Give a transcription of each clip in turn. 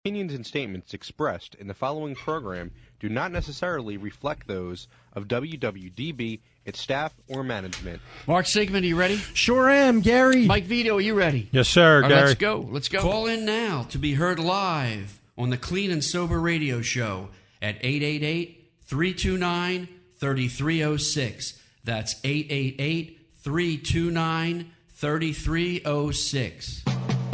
Opinions and statements expressed in the following program do not necessarily reflect those of WWDB, its staff, or management. Mark Sigmund, are you ready? Sure am, Gary. Mike Vito, are you ready? Yes, sir, Gary. Let's go. Let's go. Call in now to be heard live on the Clean and Sober Radio Show at 888-329-3306. That's 888-329-3306.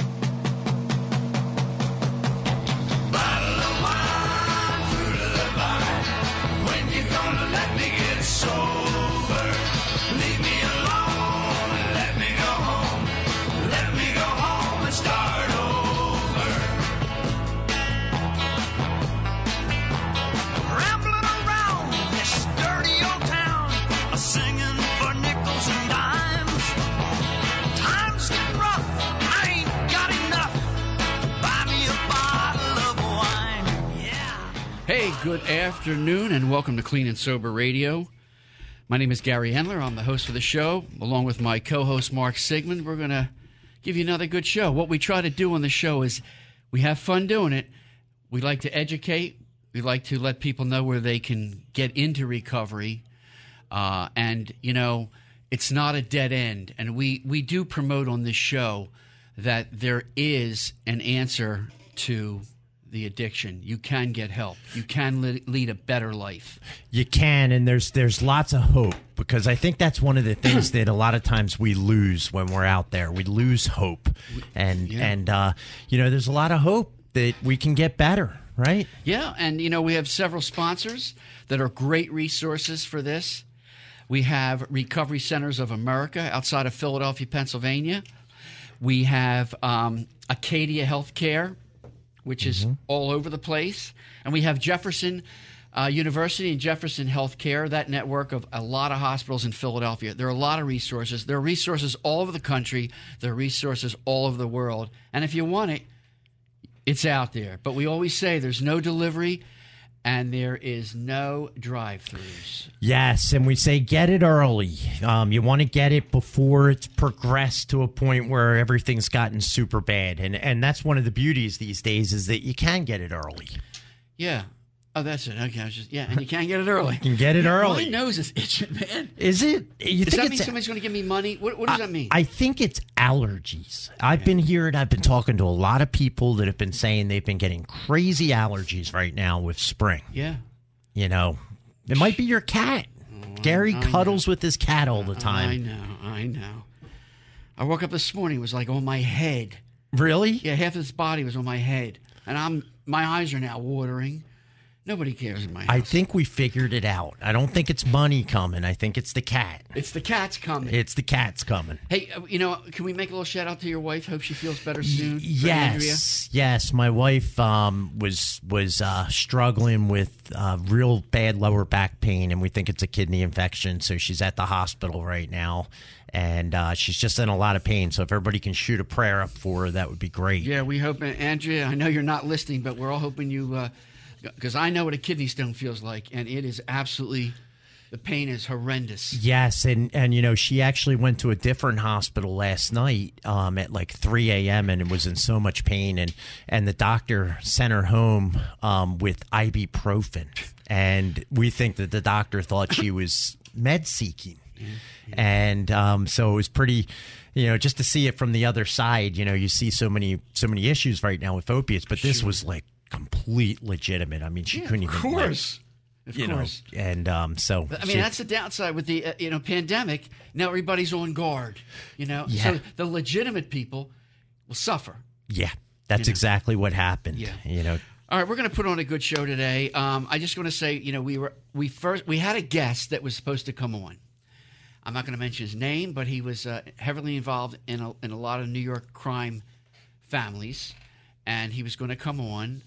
Hey, good afternoon, and welcome to Clean and Sober Radio. My name is Gary Hendler. I'm the host of the show. Along with my co-host, Mark Sigmund, we're going to give you another good show. What we try to do on the show is we have fun doing it. We like to educate. We like to let people know where they can get into recovery. And, you know, it's not a dead end. And we do promote on this show that there is an answer to the addiction. You can get help. You can lead a better life. You can, and there's lots of hope, because I think that's one of the things that a lot of times we lose when we're out there. We lose hope, and you know, there's a lot of hope that we can get better, right? Yeah, and you know, we have several sponsors that are great resources for this. We have Recovery Centers of America outside of Philadelphia, Pennsylvania. We have Acadia Healthcare, which is all over the place. And we have Jefferson University and Jefferson Healthcare, that network of a lot of hospitals in Philadelphia. There are a lot of resources. There are resources all over the country. There are resources all over the world. And if you want it, it's out there. But we always say there's no delivery and there is no drive-thrus. Yes, and we say get it early. You want to get it before it's progressed to a point where everything's gotten super bad. And that's one of the beauties these days, is that you can get it early. Yeah. Oh, that's it. Okay, and you can get it early. You can get it early. My nose is itching, man. Is it? Does that mean somebody's going to give me money? What does that mean? I think it's allergies. I've been hearing, I've been talking to a lot of people that have been saying they've been getting crazy allergies right now with spring. Yeah. You know, it might be your cat. Gary cuddles with his cat all the time. I know. I woke up this morning, it was like on my head. Really? Yeah, half of his body was on my head. And my eyes are now watering. Nobody cares in my house. I think we figured it out. I don't think it's money coming. I think it's the cat. It's the cat's coming. It's the cat's coming. Hey, you know, can we make a little shout out to your wife? Hope she feels better soon. Yes. My wife was struggling with real bad lower back pain, and we think it's a kidney infection. So she's at the hospital right now, and she's just in a lot of pain. So if everybody can shoot a prayer up for her, that would be great. Yeah, we hope, Andrea. I know you're not listening, but we're all hoping you. Because I know what a kidney stone feels like, and it is absolutely, the pain is horrendous. Yes, and you know, she actually went to a different hospital last night at like 3 a.m. and it was in so much pain, and the doctor sent her home with ibuprofen, and we think that the doctor thought she was med-seeking. And so it was pretty, you know, just to see it from the other side. You know, you see so many issues right now with opiates, but this was like complete legitimate. I mean, she couldn't even. Of course. And so. I mean, that's the downside with the pandemic. Now everybody's on guard. You know, so the legitimate people will suffer. Yeah, that's exactly what happened. Yeah. You know. All right, we're going to put on a good show today. I just want to say, you know, we had a guest that was supposed to come on. I'm not going to mention his name, but he was heavily involved in a lot of New York crime families. And he was going to come on.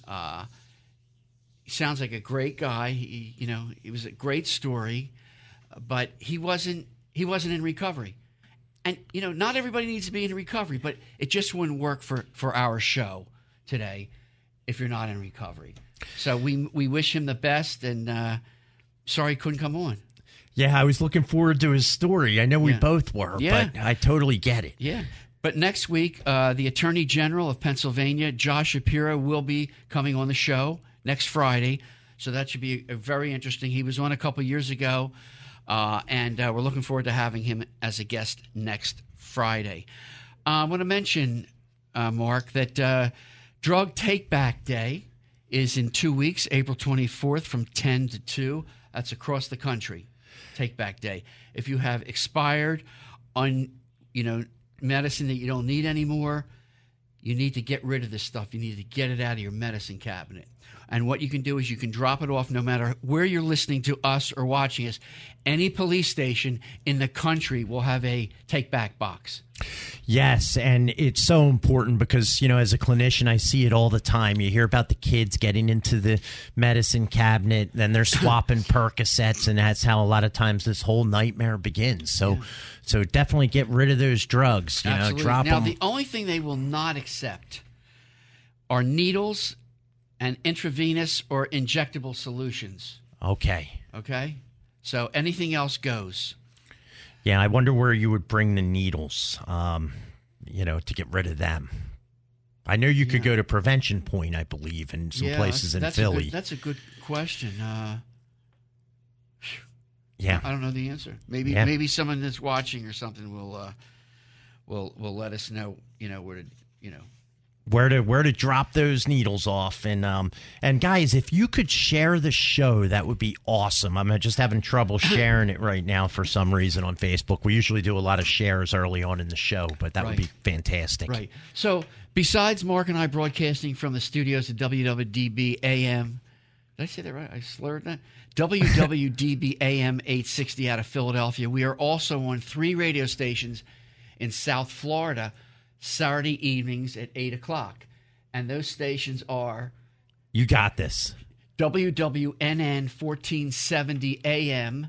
He sounds like a great guy. He was a great story, but he wasn't in recovery. And you know, not everybody needs to be in recovery, but it just wouldn't work for our show today if you're not in recovery. So we wish him the best, and sorry he couldn't come on. Yeah, I was looking forward to his story. I know we both were, but I totally get it. Yeah. But next week, the Attorney General of Pennsylvania, Josh Shapiro, will be coming on the show next Friday. So that should be very interesting. He was on a couple years ago, and we're looking forward to having him as a guest next Friday. I want to mention, Mark, that Drug Take-Back Day is in 2 weeks, April 24th from 10 to 2. That's across the country, Take-Back Day. If you have expired medicine that you don't need anymore, you need to get rid of this stuff. You need to get it out of your medicine cabinet. And what you can do is you can drop it off no matter where you're listening to us or watching us. Any police station in the country will have a take-back box. Yes, and it's so important because, as a clinician, I see it all the time. You hear about the kids getting into the medicine cabinet, then they're swapping Percocets, and that's how a lot of times this whole nightmare begins. So definitely get rid of those drugs. Absolutely. Drop now, them. The only thing they will not accept are needles and intravenous or injectable solutions. Okay. So anything else goes. Yeah, I wonder where you would bring the needles, to get rid of them. I know you could go to Prevention Point, I believe, in some places in Philly. That's a good question. Yeah, I don't know the answer. Maybe someone that's watching or something will let us know. Where to drop those needles off. And guys, if you could share the show, that would be awesome. I'm just having trouble sharing it right now for some reason on Facebook. We usually do a lot of shares early on in the show, but that would be fantastic. Right. So besides Mark and I broadcasting from the studios at WWDB AM, did I say that right? I slurred that? WWDB AM 860 out of Philadelphia. We are also on 3 radio stations in South Florida Saturday evenings at 8 o'clock. And those stations are... You got this. WWNN 1470 AM,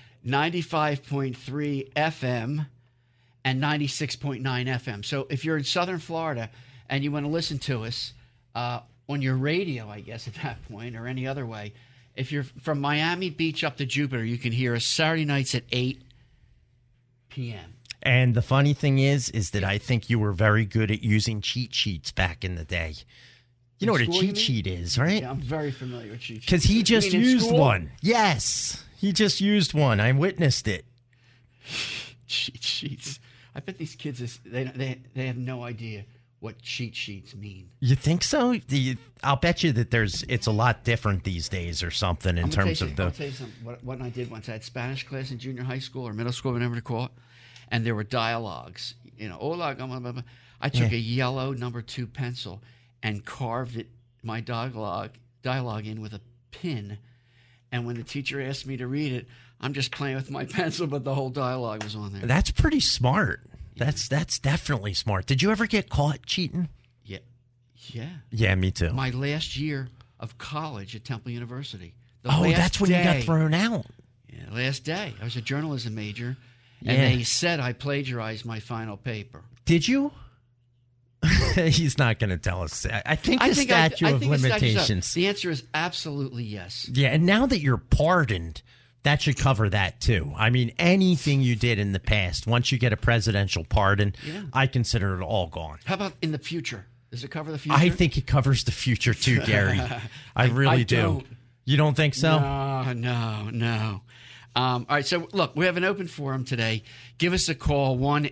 95.3 FM, and 96.9 FM. So if you're in Southern Florida and you want to listen to us on your radio, I guess, at that point, or any other way, if you're from Miami Beach up to Jupiter, you can hear us Saturday nights at 8 p.m. And the funny thing is that I think you were very good at using cheat sheets back in the day. You know what a cheat sheet is, right? Yeah, I'm very familiar with cheat sheets. Because he just used one. Yes, he just used one. I witnessed it. Cheat sheets. I bet these kids, they have no idea what cheat sheets mean. You think so? I'll bet you that it's a lot different these days or something in terms of the... I'll tell you something. What I did once, I had Spanish class in junior high school or middle school, whatever to call it. And there were dialogues, hola, blah, blah, blah. I took a yellow number 2 pencil and carved my dialogue in with a pin. And when the teacher asked me to read it, I'm just playing with my pencil, but the whole dialogue was on there. That's pretty smart. Yeah. That's definitely smart. Did you ever get caught cheating? Yeah. Yeah, me too. My last year of college at Temple University. That's when you got thrown out. Yeah, last day. I was a journalism major. And they said I plagiarized my final paper. Did you? He's not going to tell us. I think the statute of limitations. The answer is absolutely yes. Yeah, and now that you're pardoned, that should cover that too. I mean, anything you did in the past, once you get a presidential pardon, I consider it all gone. How about in the future? Does it cover the future? I think it covers the future too, Gary. I really do. You don't think so? No. All right, so look, we have an open forum today. Give us a call,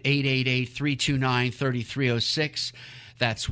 1-888-329-3306. That's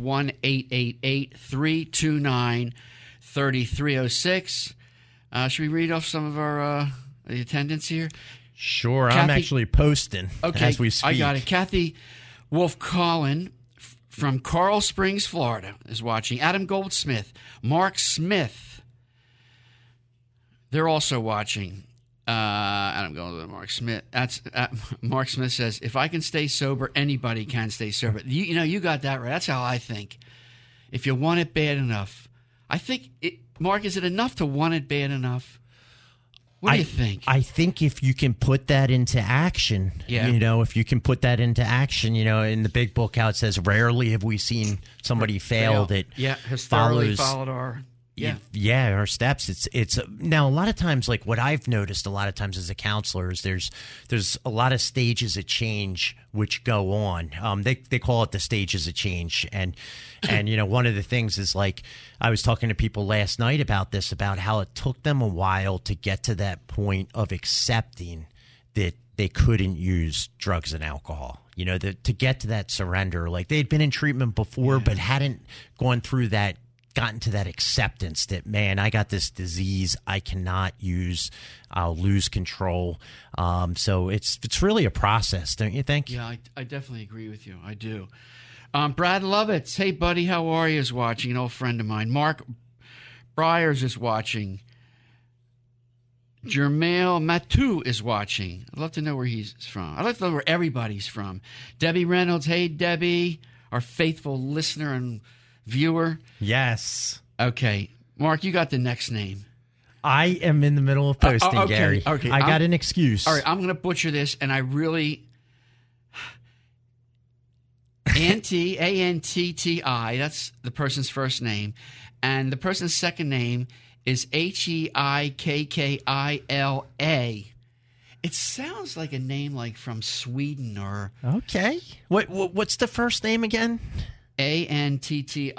1-888-329-3306. Should we read off some of our attendance here? Sure, Kathy, I'm actually posting as we speak. I got it. Kathy Wolf-Collin from Coral Springs, Florida, is watching. Adam Goldsmith, Mark Smith, they're also watching. I'm going to Mark Smith. Mark Smith says, if I can stay sober, anybody can stay sober. You got that right. That's how I think. If you want it bad enough. I think, Mark, is it enough to want it bad enough? What do you think? I think if you can put that into action, if you can put that into action, in the big book how it says, rarely have we seen somebody fail that has thoroughly followed our Yeah. Our steps. It's now a lot of times, like what I've noticed a lot of times as a counselor is there's a lot of stages of change which go on. They call it the stages of change, and one of the things is, like, I was talking to people last night about this, about how it took them a while to get to that point of accepting that they couldn't use drugs and alcohol. To get to that surrender. Like, they'd been in treatment before, but hadn't gotten to that acceptance that, man, I got this disease I cannot use. I'll lose control. So it's really a process, don't you think? Yeah, I definitely agree with you. I do. Brad Lovitz, hey, buddy, how are you, is watching, an old friend of mine. Mark Byers is watching. Jermail Matu is watching. I'd love to know where he's from. I'd like to know where everybody's from. Debbie Reynolds, hey, Debbie, our faithful listener and viewer. Yes. Okay. Mark, you got the next name. I am in the middle of posting, okay, Gary. Okay. I got an excuse. All right, I'm going to butcher this, and I really... Antti, that's the person's first name, and the person's second name is Heikkila. It sounds like a name like from Sweden or... Okay. What's the first name again? Antti.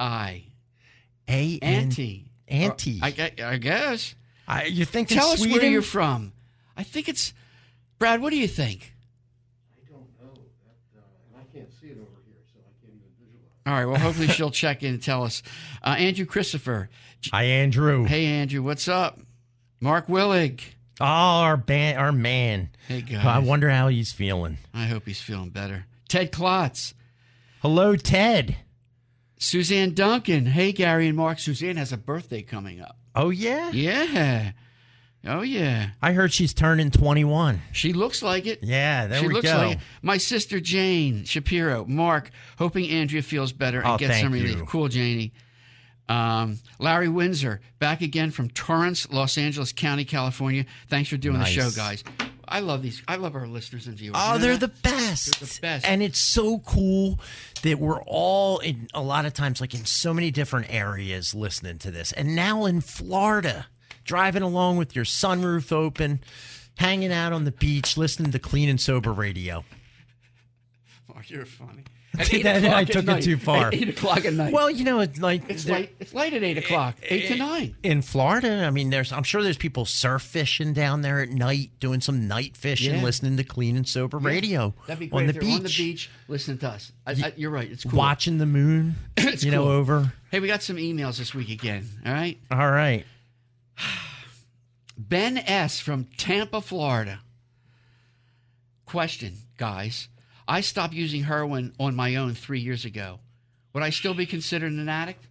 Antti. I guess. You think Tell us Sweden? where you're from. I think it's... Brad, what do you think? I don't know. I can't see it over here, so I can't even visualize. All right, well, hopefully she'll check in and tell us. Andrew Christopher. Hi, Andrew. Hey, Andrew, what's up? Mark Willig. Oh, our man. Hey, guys. I wonder how he's feeling. I hope he's feeling better. Ted Klotz. Hello, Ted. Suzanne Duncan. Hey, Gary and Mark. Suzanne has a birthday coming up. Oh, yeah? Yeah. Oh, yeah. I heard she's turning 21. She looks like it. Yeah, there she we looks go. Like it. My sister Jane Shapiro. Mark, hoping Andrea feels better and gets some relief. you. Cool, Janie. Larry Windsor, back again from Torrance, Los Angeles County, California. Thanks for doing the show, guys. I love these. I love our listeners and viewers. Oh, they're the best. They're the best. And it's so cool that we're all, in a lot of times, like in so many different areas listening to this. And now in Florida, driving along with your sunroof open, hanging out on the beach, listening to Clean and Sober Radio. Mark, you're funny. I took it too far. At 8 o'clock at night. Well, it's like... It's late at 8 o'clock, 8 to 9. In Florida, I mean, I'm sure there's people surf fishing down there at night, doing some night fishing, listening to Clean and Sober Radio. That'd be great. On the They're beach. on the beach, listening to us. You're right. It's cool. Watching the moon, It's cool. Over. Hey, we got some emails this week again, all right? All right. Ben S. from Tampa, Florida. Question, guys. I stopped using heroin on my own 3 years ago. Would I still be considered an addict?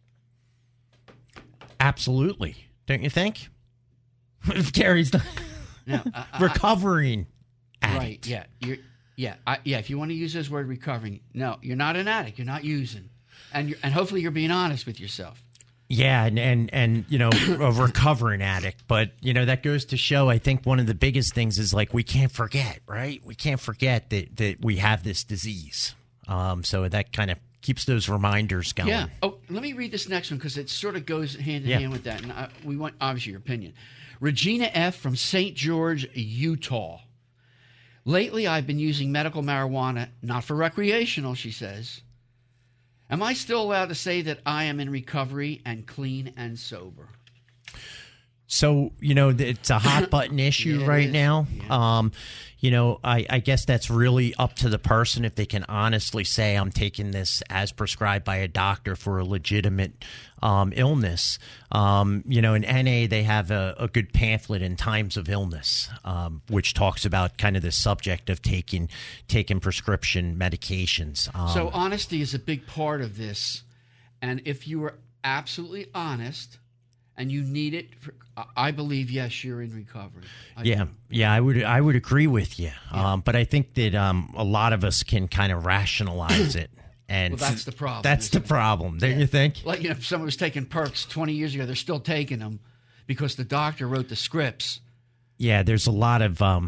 Absolutely. Don't you think? If Gary's not No, recovering addict. Right, yeah. If you want to use this word recovering, no, you're not an addict. You're not using. And hopefully you're being honest with yourself. Yeah, and a recovering addict. But, that goes to show, I think one of the biggest things is, like, we can't forget, right? We can't forget that we have this disease. So that kind of keeps those reminders going. Yeah. Oh, let me read this next one because it sort of goes hand in hand with that. And we want, obviously, your opinion. Regina F. from St. George, Utah. Lately, I've been using medical marijuana, not for recreational, she says. Am I still allowed to say that I am in recovery and clean and sober? So, it's a hot button issue right now. Yeah. I guess that's really up to the person if they can honestly say, I'm taking this as prescribed by a doctor for a legitimate illness. In NA, they have a good pamphlet in Times of Illness, which talks about kind of the subject of taking prescription medications. So honesty is a big part of this. And if you are absolutely honest and you need it, I believe, yes, you're in recovery. I would agree with you. Yeah. But I think that a lot of us can kind of rationalize it. And well, that's the problem. That's the problem, don't you think? Like, if someone was taking perks 20 years ago, they're still taking them because the doctor wrote the scripts. Yeah, there's a lot of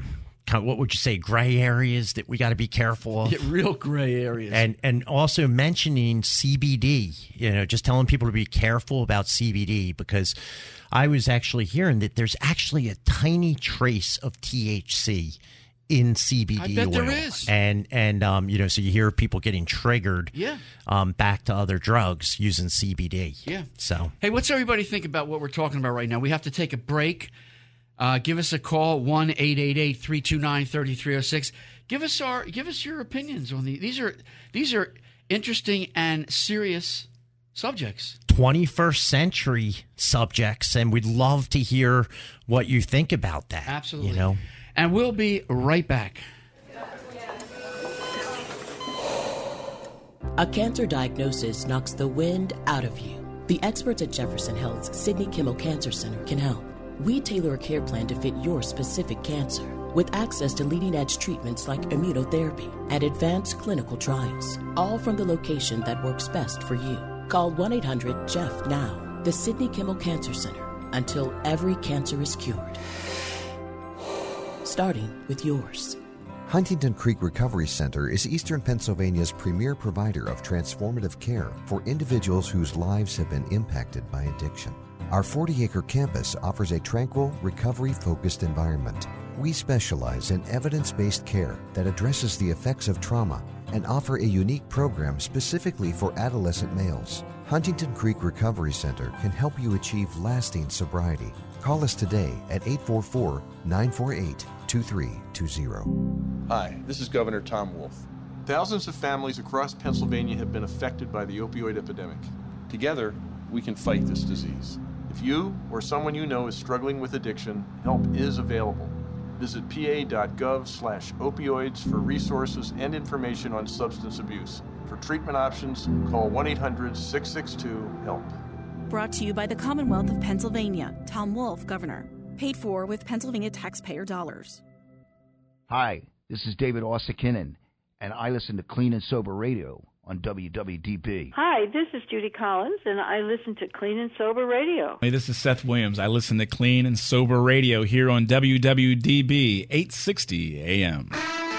what would you say, gray areas that we got to be careful of. Yeah, real gray areas. And also mentioning CBD, just telling people to be careful about CBD, because I was actually hearing that there's actually a tiny trace of THC in CBD I bet oil. there is. And so you hear people getting triggered back to other drugs using CBD. Yeah. So, hey, what's everybody think about what we're talking about right now? We have to take a break. Give us a call, 1-888-329-3306. Give us your opinions on these are interesting and serious subjects. 21st century subjects, and we'd love to hear what you think about that. Absolutely. And we'll be right back. A cancer diagnosis knocks the wind out of you. The experts at Jefferson Health's Sidney Kimmel Cancer Center can help. We tailor a care plan to fit your specific cancer, with access to leading-edge treatments like immunotherapy and advanced clinical trials, all from the location that works best for you. Call 1-800-JEFF now, the Sidney Kimmel Cancer Center, until every cancer is cured. Starting with yours. Huntington Creek Recovery Center is Eastern Pennsylvania's premier provider of transformative care for individuals whose lives have been impacted by addiction. Our 40-acre campus offers a tranquil, recovery-focused environment. We specialize in evidence-based care that addresses the effects of trauma and offer a unique program specifically for adolescent males. Huntington Creek Recovery Center can help you achieve lasting sobriety. Call us today at 844-948-2320. Hi, this is Governor Tom Wolf. Thousands of families across Pennsylvania have been affected by the opioid epidemic. Together, we can fight this disease. If you or someone you know is struggling with addiction, help is available. Visit pa.gov/opioids for resources and information on substance abuse. For treatment options, call 1-800-662-HELP. Brought to you by the Commonwealth of Pennsylvania. Tom Wolf, Governor. Paid for with Pennsylvania taxpayer dollars. Hi, this is David Ossickinen, and I listen to Clean and Sober Radio on WWDB. Hi, this is Judy Collins, and I listen to Clean and Sober Radio. Hey, this is Seth Williams. I listen to Clean and Sober Radio here on WWDB 860 AM.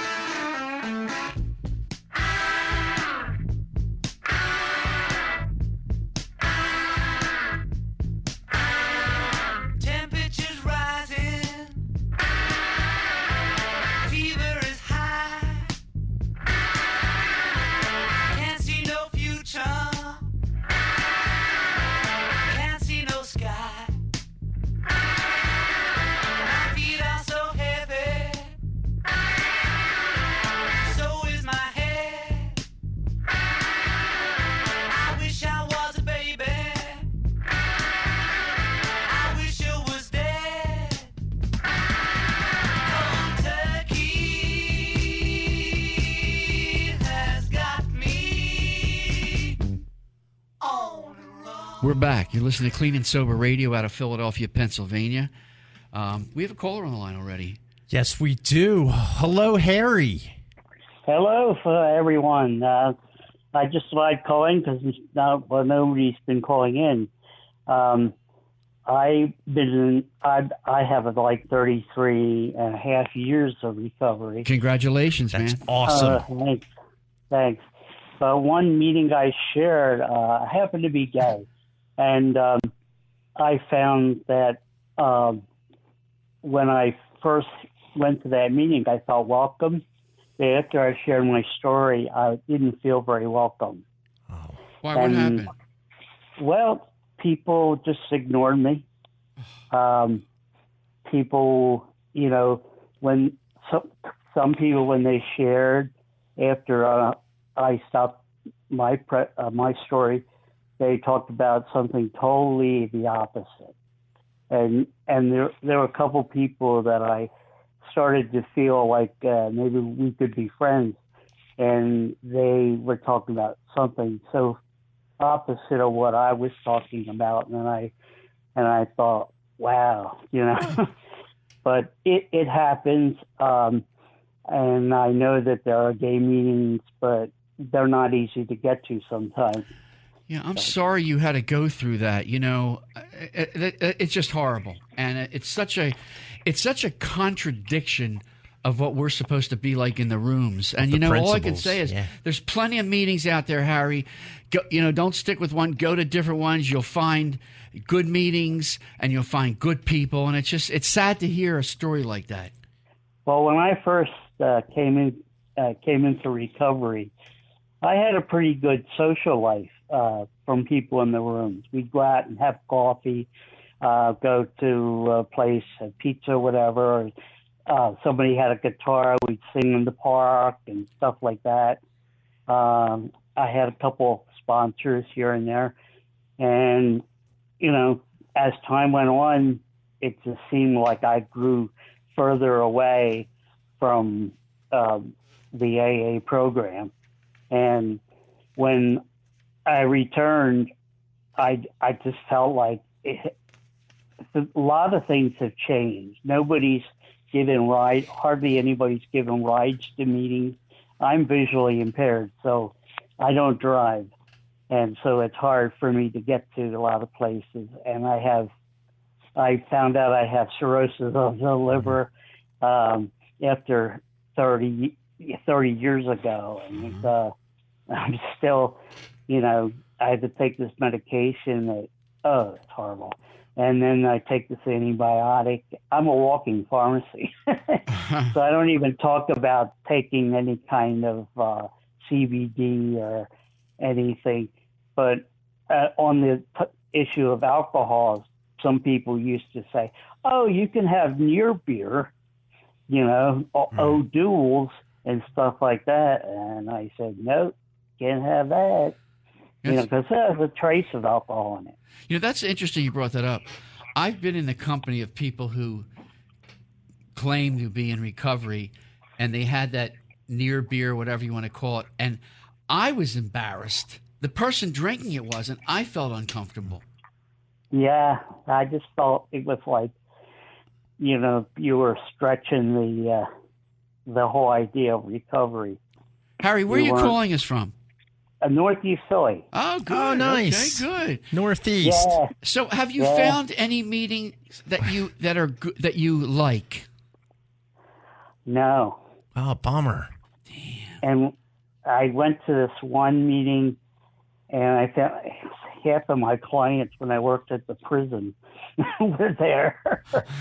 We're back. You're listening to Clean and Sober Radio out of Philadelphia, Pennsylvania. We have a caller on the line already. Yes, we do. Hello, Harry. Hello, everyone. I just like calling because nobody's been calling in. I have like 33 and a half years of recovery. Congratulations, man. That's awesome. Thanks. One meeting I shared, I happened to be gay. And I found that when I first went to that meeting, I felt welcome. After I shared my story, I didn't feel very welcome. Oh. Why? What happened? Well, people just ignored me. People, when some people, when they shared after I stopped my story, they talked about something totally the opposite. And there were a couple people that I started to feel like maybe we could be friends, and they were talking about something so opposite of what I was talking about, and I thought, wow, But it happens, and I know that there are gay meetings, but they're not easy to get to sometimes. Yeah, I'm sorry you had to go through that. It's just horrible, and it's such a contradiction of what we're supposed to be like in the rooms. And, The all I can principles, say is yeah. there's plenty of meetings out there, Harry. Go, don't stick with one. Go to different ones. You'll find good meetings and you'll find good people. And it's sad to hear a story like that. Well, when I first came into recovery, I had a pretty good social life from people in the rooms. We'd go out and have coffee, go to a place, have pizza, whatever. Somebody had a guitar, we'd sing in the park and stuff like that. I had a couple sponsors here and there. And, as time went on, it just seemed like I grew further away from the AA program. And when I returned, I just felt like a lot of things have changed. Nobody's given hardly anybody's given rides to meetings. I'm visually impaired, so I don't drive. And so it's hard for me to get to a lot of places. And I found out I have cirrhosis of the liver after 30 years ago. And I'm still, I had to take this medication that, it's horrible. And then I take this antibiotic. I'm a walking pharmacy. So I don't even talk about taking any kind of CBD or anything. But on the issue of alcohol, some people used to say, oh, you can have near beer, O'Doul's and stuff like that. And I said, nope, can't have that. Because there's a trace of alcohol in it. That's interesting you brought that up. I've been in the company of people who claim to be in recovery, and they had that near beer, whatever you want to call it, and I was embarrassed. The person drinking it wasn't. I felt uncomfortable. Yeah, I just felt it was like, you were stretching the whole idea of recovery. Harry, where are you calling us from? Northeast Philly. Oh, good. Oh, nice. Okay, good. Northeast. Yeah. So, have you found any meetings that you like? No. Oh, bummer. Damn. And I went to this one meeting, and I found half of my clients when I worked at the prison were there.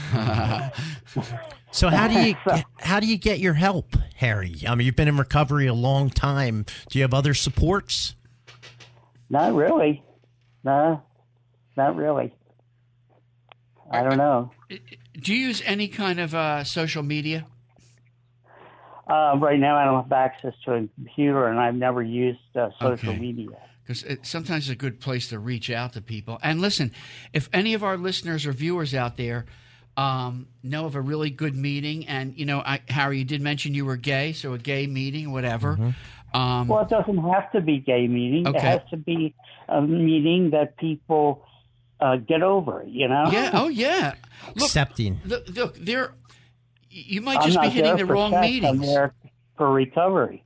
So how do you get your help, Harry? I mean, you've been in recovery a long time. Do you have other supports? Not really. No, not really. I don't know. Do you use any kind of social media? Right now, I don't have access to a computer, and I've never used social media. Because sometimes it's a good place to reach out to people. And listen, if any of our listeners or viewers out there know of a really good meeting, and, Harry, you did mention you were gay, so a gay meeting, whatever. Mm-hmm. Well, it doesn't have to be gay meeting. Okay. It has to be a meeting that people get over, Yeah, oh, yeah. Look, accepting. Look, you might just be hitting the wrong meetings. I'm there for recovery.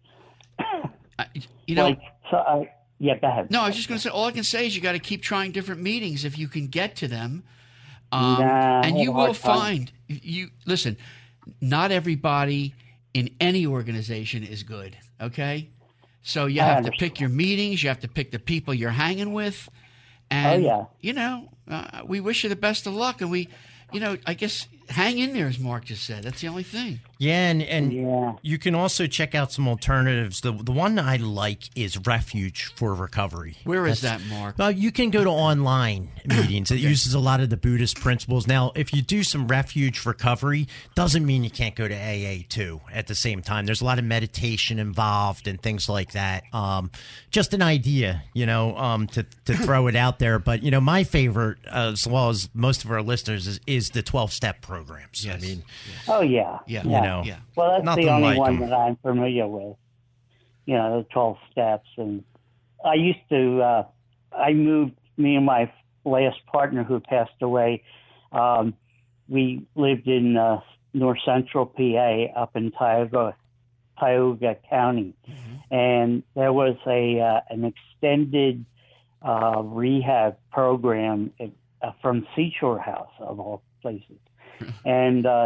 Yeah, go ahead. No, I was just going to say, all I can say is you got to keep trying different meetings if you can get to them. And you will find, listen, not everybody in any organization is good, okay? So you have to pick your meetings. You have to pick the people you're hanging with. And, we wish you the best of luck. And I guess hang in there, as Mark just said. That's the only thing. Yeah, and you can also check out some alternatives. The one I like is Refuge for Recovery. Where is that, Mark? Well, you can go to online meetings. It uses a lot of the Buddhist principles. Now, if you do some Refuge Recovery, doesn't mean you can't go to AA too at the same time. There's a lot of meditation involved and things like that. Just an idea, to throw it out there. But, my favorite, as well as most of our listeners, is the 12-step programs. Yes. I mean, oh, yeah. Well, that's the only one that I'm familiar with. The 12 steps. And I used to, me and my last partner who passed away, we lived in North Central PA up in Tioga County. Mm-hmm. And there was an extended rehab program from Seashore House, of all places. And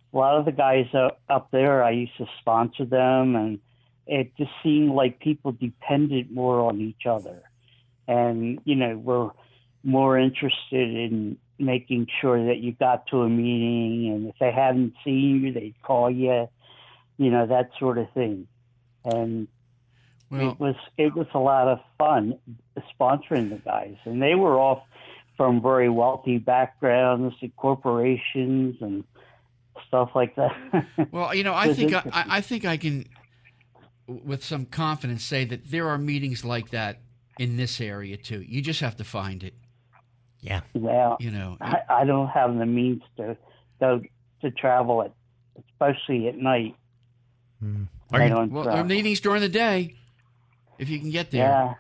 a lot of the guys up there, I used to sponsor them, and it just seemed like people depended more on each other. And, were more interested in making sure that you got to a meeting, and if they hadn't seen you, they'd call you, that sort of thing. And it was a lot of fun sponsoring the guys. And they were all from very wealthy backgrounds and corporations and stuff like that. Well, I think I can, with some confidence, say that there are meetings like that in this area too. You just have to find it. Yeah. Well, I don't have the means to go to travel especially at night. There are meetings during the day if you can get there.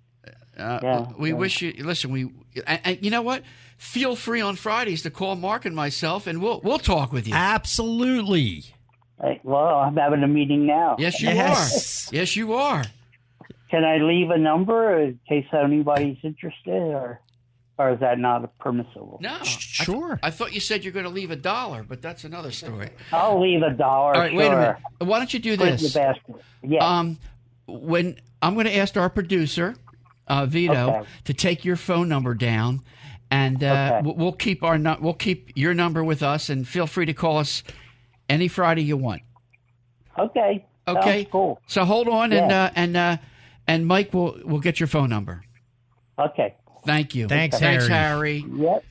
We wish you. Listen, and you know what? Feel free on Fridays to call Mark and myself, and we'll talk with you. Absolutely. Well, I'm having a meeting now. Yes, you are. Yes, you are. Can I leave a number in case anybody's interested, or is that not permissible? No. Sure. I thought you said you're going to leave $1, but that's another story. I'll leave $1. All right, sure. wait a minute. Why don't you do this? Put it in the basket. Yeah. When I'm going to ask our producer, Vito, to take your phone number down, and we'll keep your number with us, and feel free to call us any Friday you want. Okay. Okay. Sounds cool. So hold on, and Mike will get your phone number. Okay. Thank you. Thanks, Harry. Yep.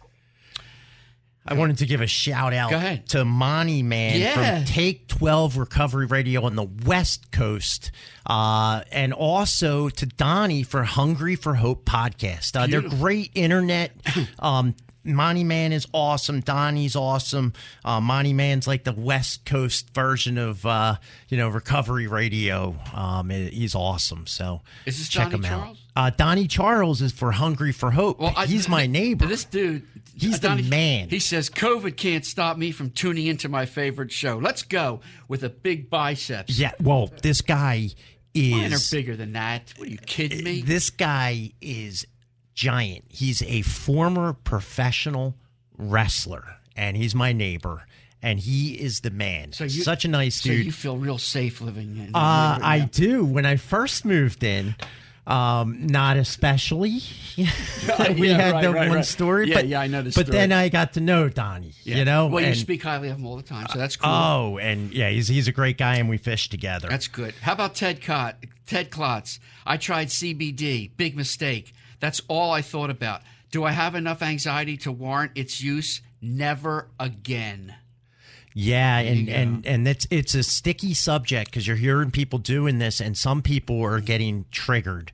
I wanted to give a shout out to Monty Man from Take 12 Recovery Radio on the West Coast, and also to Donnie for Hungry for Hope podcast. They're great internet. Monty Man is awesome. Donnie's awesome. Monty Man's like the West Coast version of Recovery Radio. He's awesome. So is this check Donnie him Charles? out. Donnie Charles is for Hungry for Hope. Well, he's my neighbor. This dude, he's the man. He says COVID can't stop me from tuning into my favorite show. Let's go with a big biceps. Yeah. Well, this guy is. Mine are bigger than that. What are you kidding me? This guy is giant. He's a former professional wrestler, and he's my neighbor, and he is the man. Such a nice dude. So you feel real safe living in I do. When I first moved in, not especially. We had one story. I know the story. But then I got to know Donnie, Well, you speak highly of him all the time, so that's cool. Oh, and he's a great guy, and we fish together. That's good. How about Ted Klotz? I tried CBD. Big mistake. That's all I thought about. Do I have enough anxiety to warrant its use? Never again. Yeah, and it's a sticky subject because you're hearing people doing this, and some people are getting triggered,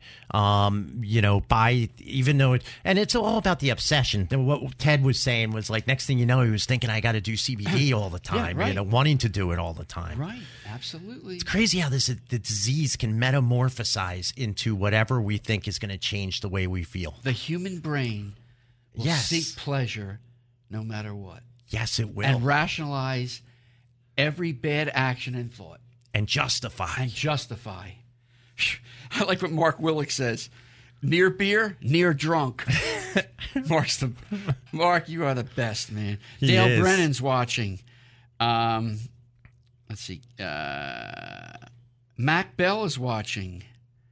by even though it's all about the obsession. What Ted was saying was like next thing you know, he was thinking I got to do CBD all the time, wanting to do it all the time. Right, absolutely. It's crazy how the disease can metamorphosize into whatever we think is going to change the way we feel. The human brain will seek pleasure no matter what. Yes, it will. And rationalize every bad action and thought. And justify. I like what Mark Willick says. Near beer, near drunk. Mark, you are the best, man. Dale Brennan's watching. Let's see. Mac Bell is watching.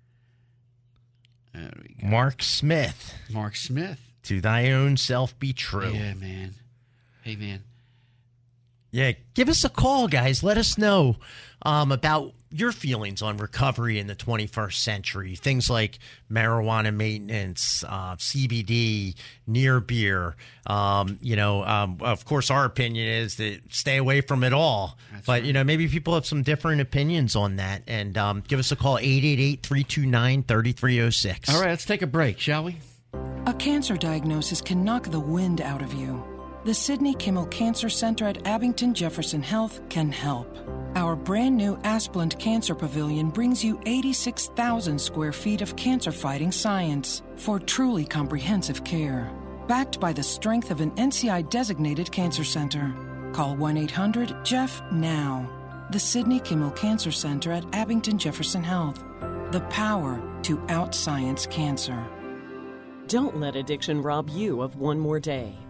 There we go. Mark Smith. To thy own self be true. Yeah, man. Hey, man. Yeah, give us a call, guys. Let us know about your feelings on recovery in the 21st century. Things like marijuana maintenance, CBD, near beer. Of course, our opinion is that stay away from it all. That's but, right. Maybe people have some different opinions on that. And give us a call, 888-329-3306. All right, let's take a break, shall we? A cancer diagnosis can knock the wind out of you. The Sidney Kimmel Cancer Center at Abington Jefferson Health can help. Our brand new Asplund Cancer Pavilion brings you 86,000 square feet of cancer-fighting science for truly comprehensive care. Backed by the strength of an NCI-designated cancer center. Call 1-800-JEFF now. The Sidney Kimmel Cancer Center at Abington Jefferson Health. The power to out-science cancer. Don't let addiction rob you of one more day.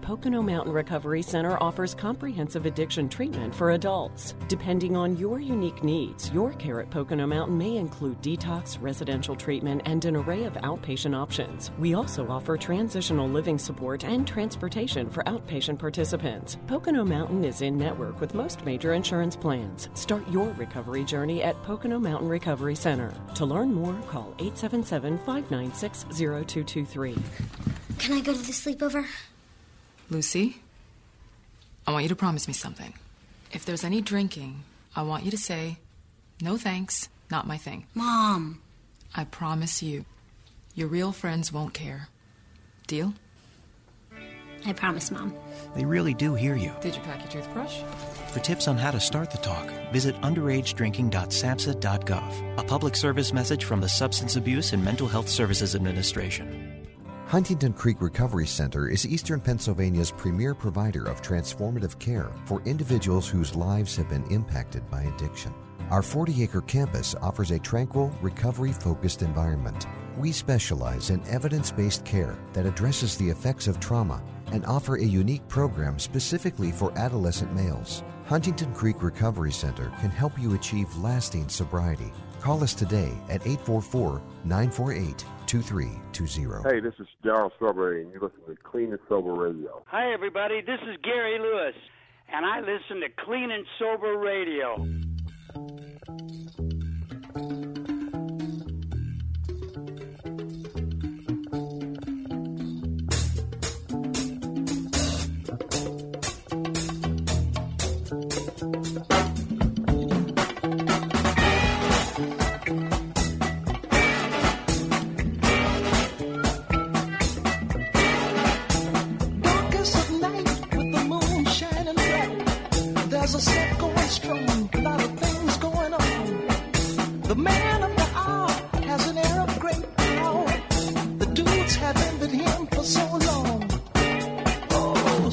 Pocono Mountain Recovery Center offers comprehensive addiction treatment for adults. Depending on your unique needs, your care at Pocono Mountain may include detox, residential treatment, and an array of outpatient options. We also offer transitional living support and transportation for outpatient participants. Pocono Mountain is in network with most major insurance plans. Start your recovery journey at Pocono Mountain Recovery Center. To learn more, call 877-596-0223. Can I go to the sleepover? Lucy, I want you to promise me something. If there's any drinking, I want you to say, "No thanks, not my thing." Mom. I promise you, your real friends won't care. Deal? I promise, Mom. They really do hear you. Did you pack your toothbrush? For tips on how to start the talk, visit underagedrinking.samhsa.gov. A public service message from the Substance Abuse and Mental Health Services Administration. Huntington Creek Recovery Center is Eastern Pennsylvania's premier provider of transformative care for individuals whose lives have been impacted by addiction. Our 40-acre campus offers a tranquil, recovery-focused environment. We specialize in evidence-based care that addresses the effects of trauma and offer a unique program specifically for adolescent males. Huntington Creek Recovery Center can help you achieve lasting sobriety. Call us today at 844-948-2320. Hey, this is Daryl Strawberry, and you're listening to Clean and Sober Radio. Hi, everybody. This is Gary Lewis, and I listen to Clean and Sober Radio. There's a set going strong, a lot of things going on. The man of the hour has an air of great power. The dudes have envied him for so long. Oh,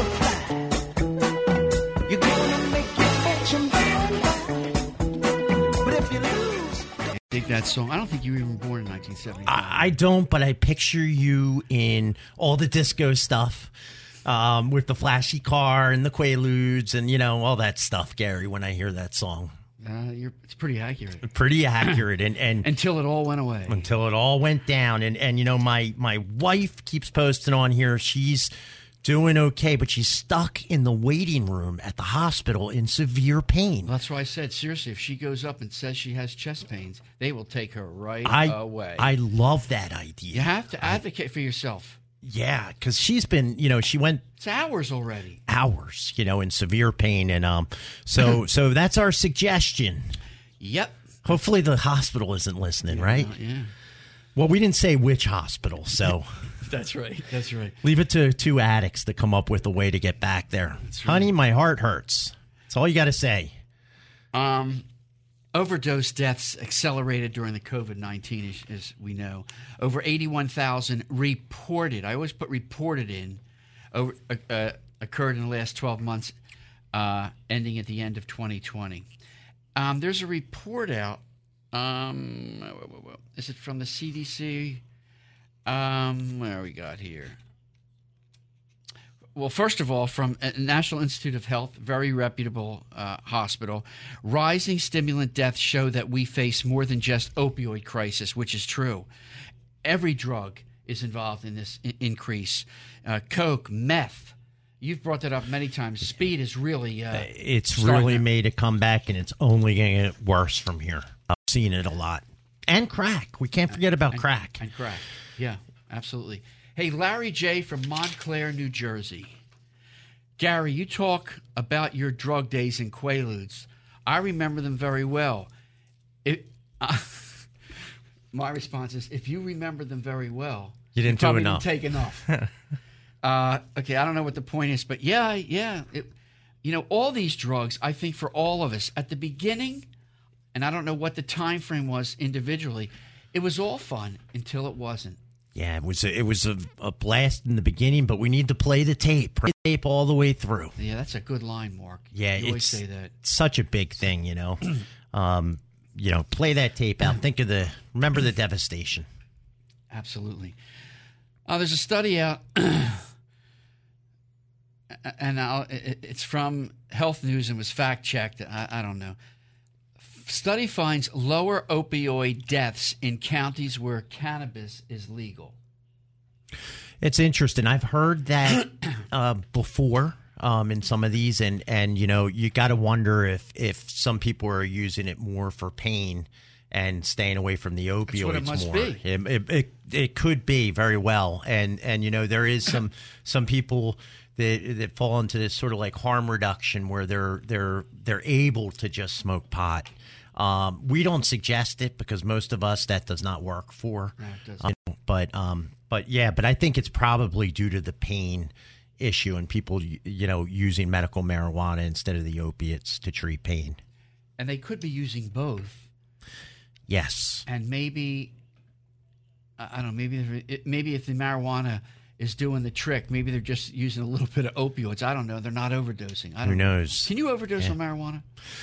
Superfly, you're gonna make your fortune by. But if you lose... I dig that song. I don't think you were even born in 1975. I don't, but I picture you in all the disco stuff. With the flashy car and the Quaaludes and, all that stuff, Gary, when I hear that song. It's pretty accurate. Pretty accurate. And until it all went away. Until it all went down. And my wife keeps posting on here. She's doing okay, but she's stuck in the waiting room at the hospital in severe pain. Well, that's why I said, seriously, if she goes up and says she has chest pains, they will take her right away. I love that idea. You have to advocate for yourself. Yeah, because she's been, she went... It's hours already. Hours, in severe pain. And so that's our suggestion. Yep. Hopefully the hospital isn't listening, right? Yeah. Well, we didn't say which hospital, so... That's right. That's right. Leave it to two addicts to come up with a way to get back there. Right. Honey, my heart hurts. That's all you got to say. Overdose deaths accelerated during the COVID-19, as we know. Over 81,000 reported. I always put reported in. Occurred in the last 12 months, ending at the end of 2020. There's a report out. Is it from the CDC? Where we got here? Well, first of all, from National Institute of Health, very reputable hospital, rising stimulant deaths show that we face more than just opioid crisis, which is true. Every drug is involved in this increase. Coke, meth. You've brought that up many times. Speed is really it's really made a comeback, and it's only going to get worse from here. I've seen it a lot. And crack. We can't forget about crack. And crack. Yeah, absolutely. Hey, Larry J. from Montclair, New Jersey. Gary, you talk about your drug days in Quaaludes. I remember them very well. My response is, if you remember them very well, you didn't do enough. Didn't take enough. Okay, I don't know what the point is, but yeah. All these drugs, I think for all of us, at the beginning, and I don't know what the time frame was individually, it was all fun until it wasn't. Yeah, it was a blast in the beginning, but we need to play the tape. Play the tape all the way through. Yeah, that's a good line, Mark. Yeah, you always say that. Such a big thing, play that tape out. Remember the devastation. Absolutely. There's a study out and it's from Health News and was fact-checked. I don't know. Study finds lower opioid deaths in counties where cannabis is legal. It's interesting. I've heard that before in some of these, and you got to wonder if some people are using it more for pain and staying away from the opioids. That's what it must be. It could be very well, and there is some people that fall into this sort of like harm reduction where they're able to just smoke pot. We don't suggest it because most of us that does not work for. No, it doesn't. But I think it's probably due to the pain issue and people using medical marijuana instead of the opiates to treat pain. And they could be using both. Yes. And maybe I don't know. Maybe if the marijuana is doing the trick, maybe they're just using a little bit of opioids. I don't know. They're not overdosing. Who knows? Can you overdose on marijuana?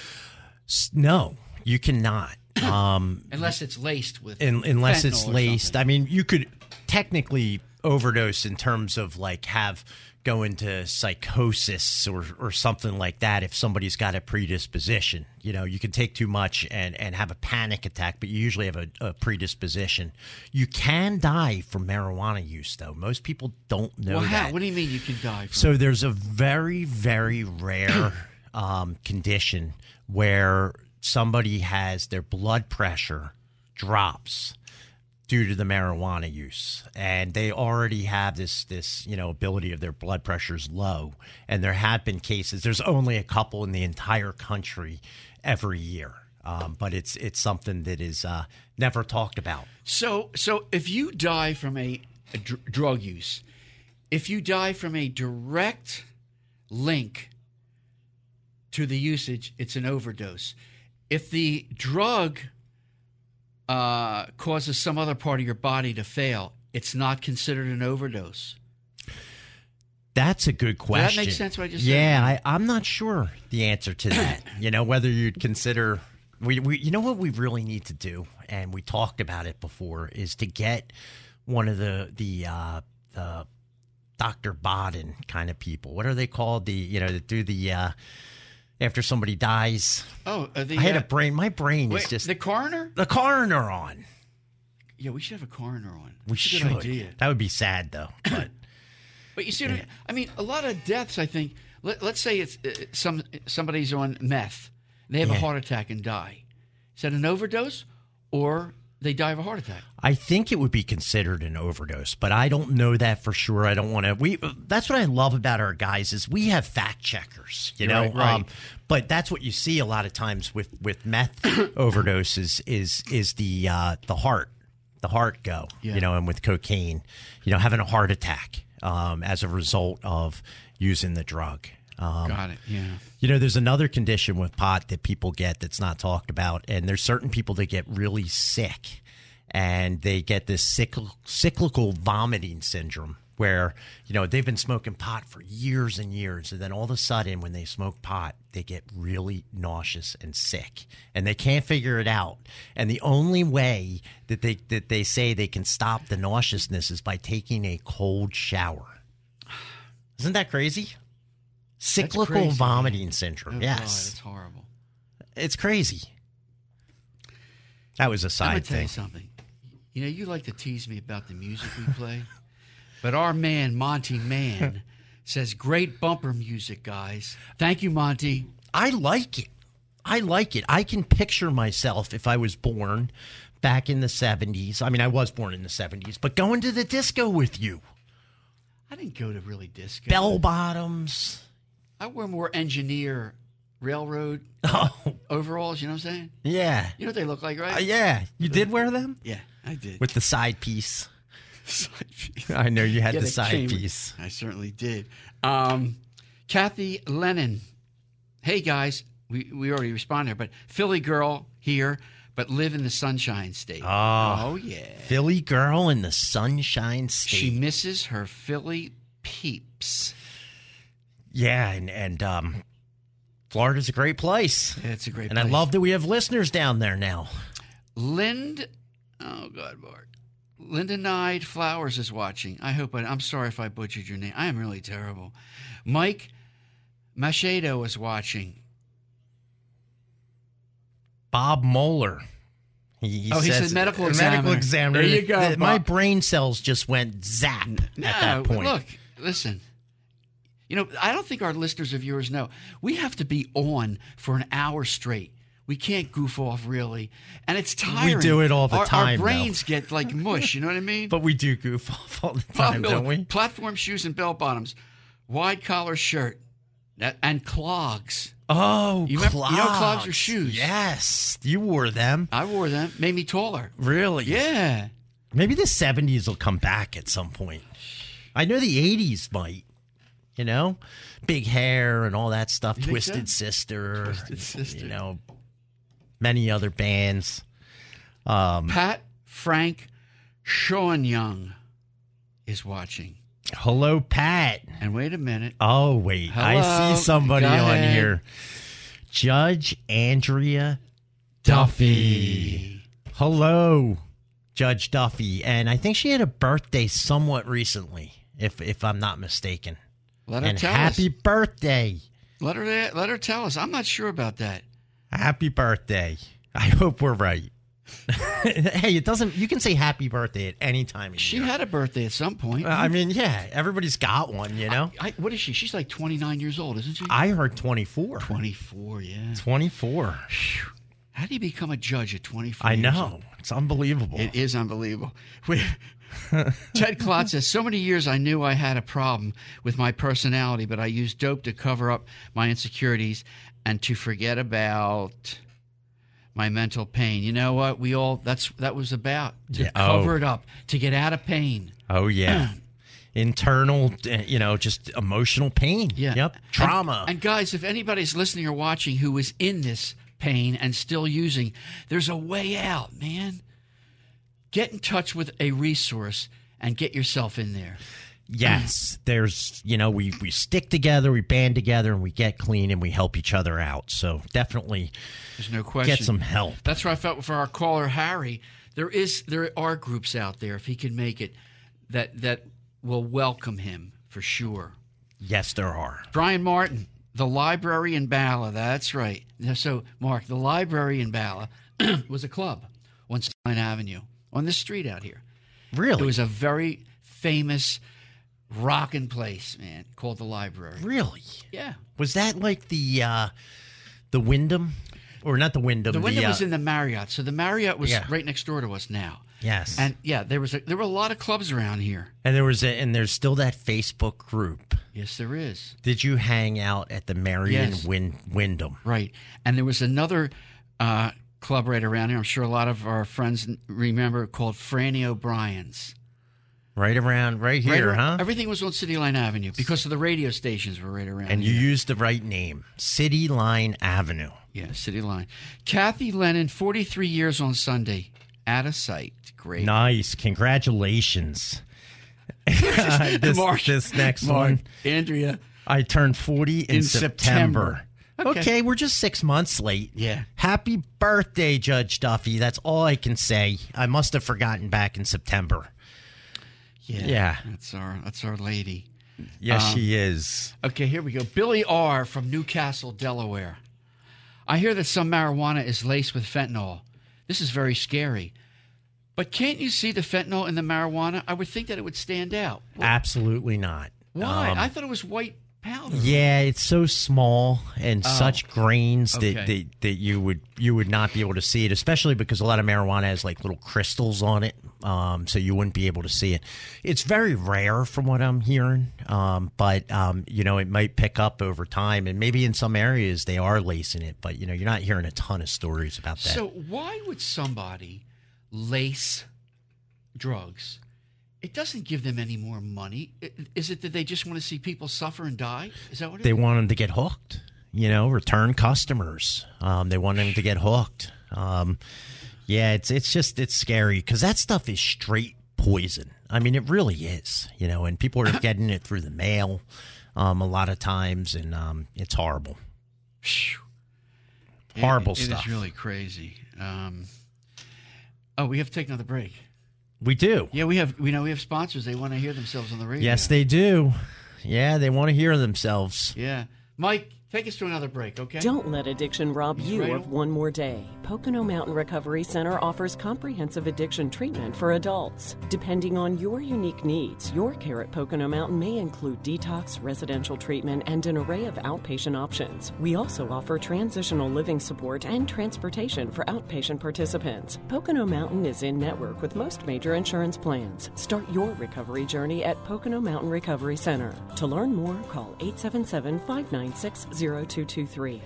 No, you cannot. Unless it's laced with unless it's fentanyl or laced. something. I mean, you could technically overdose in terms of like go into psychosis or something like that if somebody's got a predisposition. You can take too much and have a panic attack, but you usually have a predisposition. You can die from marijuana use, though. Most people don't know that. What do you mean you can die from? So there's a very, very rare condition where somebody has their blood pressure drops due to the marijuana use, and they already have this ability of their blood pressure's low. And there have been cases. There's only a couple in the entire country every year, but it's something that is never talked about. So if you die from a drug use, if you die from a direct link to the usage, it's an overdose. If the drug causes some other part of your body to fail, it's not considered an overdose. That's a good question. Does that make sense what I just said? Yeah, I'm not sure the answer to that. Whether you'd consider we what we really need to do, and we talked about it before, is to get one of the Dr. Baden kind of people. What are they called? That do the after somebody dies. Oh, I had a brain. My brain is just the coroner. The coroner on. Yeah, we should have a coroner on. We That's a should. good idea. That would be sad, though. But you see, I mean, a lot of deaths. I think. Let's say it's somebody's on meth. They have a heart attack and die. Is that an overdose, or they die of a heart attack? I think it would be considered an overdose, but I don't know that for sure. I don't want to. That's what I love about our guys is we have fact checkers, Right. But that's what you see a lot of times with meth overdoses is the heart go, and with cocaine, having a heart attack as a result of using the drug. Got it. Yeah. There's another condition with pot that people get that's not talked about, and there's certain people that get really sick, and they get this cyclical vomiting syndrome where, they've been smoking pot for years and years, and then all of a sudden when they smoke pot, they get really nauseous and sick, and they can't figure it out. And the only way that they say they can stop the nauseousness is by taking a cold shower. Isn't that crazy? Cyclical vomiting syndrome. Oh, yes. God, it's horrible. It's crazy. That was a side I'm gonna tell thing. you something. You like to tease me about the music we play, but our man, Monty Mann, says great bumper music, guys. Thank you, Monty. I like it. I can picture myself if I was born back in the 70s. I mean, I was born in the 70s, but going to the disco with you. I didn't go to really disco. Bell bottoms. I wear more engineer railroad overalls, you know what I'm saying? Yeah. You know what they look like, right? Yeah. You did wear them? Yeah, I did. With the side piece. I know you had the side piece. I certainly did. Kathy Lennon. Hey, guys. We already responded, but Philly girl here, but live in the Sunshine State. Oh, yeah. Philly girl in the Sunshine State. She misses her Philly peeps. Yeah, and Florida's a great place. Yeah, it's a great place. And I love that we have listeners down there now. Oh, God, Bart. Linda Nye Flowers is watching. I'm sorry if I butchered your name. I am really terrible. Mike Machado is watching. Bob Moeller. He said medical examiner. Medical examiner. There you go, My Bob. brain cells just went zap at that point. Look, listen. I don't think our listeners or viewers know. We have to be on for an hour straight. We can't goof off, really. And it's tiring. We do it all the time, Our brains get like mush, you know what I mean? But we do goof off all the time, don't we? Platform shoes and bell bottoms, wide collar shirt, and clogs. Oh, clogs. Clogs. You know clogs are shoes. Yes. You wore them. I wore them. Made me taller. Really? Yeah. Maybe the 70s will come back at some point. I know the 80s might. Big hair and all that stuff. Twisted Sister. Many other bands. Pat Frank Sean Young is watching. Hello, Pat. And wait a minute. Oh, wait. Hello. I see somebody Go on ahead. here. Judge Andrea Duffy. Hello, Judge Duffy. And I think she had a birthday somewhat recently, if I'm not mistaken. Let her and tell happy us. birthday. Let her tell us. I'm not sure about that. Happy birthday. I hope we're right. Hey, it doesn't. You can say happy birthday at any time of She year. had a birthday at some point. I mean, yeah, everybody's got one, What is she? She's like 29 years old, isn't she? I heard 24. 24, yeah. 24. How do you become a judge at 24 I years know. old? It's unbelievable. It is unbelievable. Ted Klotz says, so many years I knew I had a problem with my personality, but I used dope to cover up my insecurities and to forget about my mental pain. You know what? That was about to cover it up, to get out of pain. Oh, yeah. Internal, just emotional pain. Yeah. Yep. Trauma. And guys, if anybody's listening or watching who is in this pain and still using, there's a way out, man. Get in touch with a resource and get yourself in there. Yes, there's, we stick together, we band together, and we get clean, and we help each other out. So definitely, there's no question. Get some help. That's what I felt for our caller Harry. There are groups out there, if he can make it, that will welcome him for sure. Yes, there are. Brian Martin, the library in Bala. That's right. So, Mark, the library in Bala was a club on Stein Avenue on this street out here. Really? It was a very famous rockin' place, man, called the library. Really? Yeah. Was that like the Wyndham? Or not the Wyndham. The Wyndham was in the Marriott. So the Marriott was Yeah. right next door to us now. Yes. And yeah, there were a lot of clubs around here. And there's still that Facebook group. Yes, there is. Did you hang out at the Marion Yes. Wyndham? Right. And there was another club right around here. I'm sure a lot of our friends remember, called Franny O'Brien's. Right here, huh? Everything was on City Line Avenue because of the radio stations were right around And here. you used the right name, City Line Avenue. Yeah, City Line. Kathy Lennon, 43 years on Sunday. Out of sight. Great. Nice. Congratulations. This next one. Andrea. I turned 40 in September. Okay, we're just 6 months late. Yeah. Happy birthday, Judge Duffy. That's all I can say. I must have forgotten back in September. Yeah. That's our lady. Yes, she is. Okay, here we go. Billy R. from Newcastle, Delaware. I hear that some marijuana is laced with fentanyl. This is very scary. But can't you see the fentanyl in the marijuana? I would think that it would stand out. Absolutely not. Why? I thought it was white powder. Yeah, it's so small and such grains okay. that you would not be able to see it, especially because a lot of marijuana has like little crystals on it, so you wouldn't be able to see it. It's very rare from what I'm hearing, but it might pick up over time, and maybe in some areas they are lacing it, but you're not hearing a ton of stories about that. So why would somebody lace drugs? It doesn't give them any more money. Is it that they just want to see people suffer and die? Is that what it is? They want them to get hooked, return customers. They want them to get hooked. It's scary because that stuff is straight poison. I mean, it really is, and people are getting it through the mail a lot of times, and it's horrible. Horrible stuff. It is really crazy. We have to take another break. We do. Yeah, we have sponsors. They want to hear themselves on the radio. Yes, they do. Yeah, they want to hear themselves. Yeah. Mike, take us to another break, okay? Don't let addiction rob you of one more day. Pocono Mountain Recovery Center offers comprehensive addiction treatment for adults. Depending on your unique needs, your care at Pocono Mountain may include detox, residential treatment, and an array of outpatient options. We also offer transitional living support and transportation for outpatient participants. Pocono Mountain is in network with most major insurance plans. Start your recovery journey at Pocono Mountain Recovery Center. To learn more, call 877-596-0223.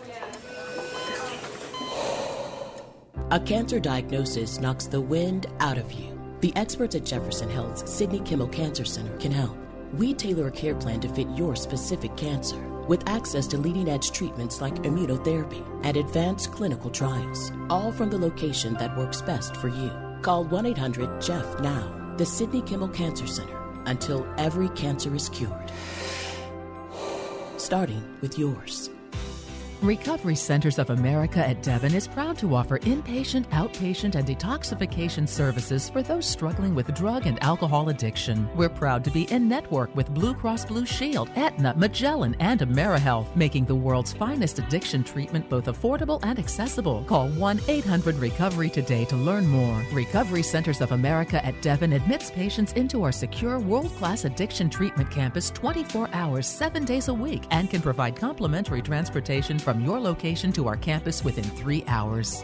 A cancer diagnosis knocks the wind out of you. The experts at Jefferson Health's Sidney Kimmel Cancer Center can help. We tailor a care plan to fit your specific cancer with access to leading-edge treatments like immunotherapy and advanced clinical trials, all from the location that works best for you. Call 1-800-JEFF now, the Sidney Kimmel Cancer Center, until every cancer is cured. Starting with yours. Recovery Centers of America at Devon is proud to offer inpatient, outpatient, and detoxification services for those struggling with drug and alcohol addiction. We're proud to be in network with Blue Cross Blue Shield, Aetna, Magellan, and AmeriHealth, making the world's finest addiction treatment both affordable and accessible. Call 1-800-RECOVERY today to learn more. Recovery Centers of America at Devon admits patients into our secure world-class addiction treatment campus 24 hours, 7 days a week, and can provide complimentary transportation from your location to our campus within 3 hours.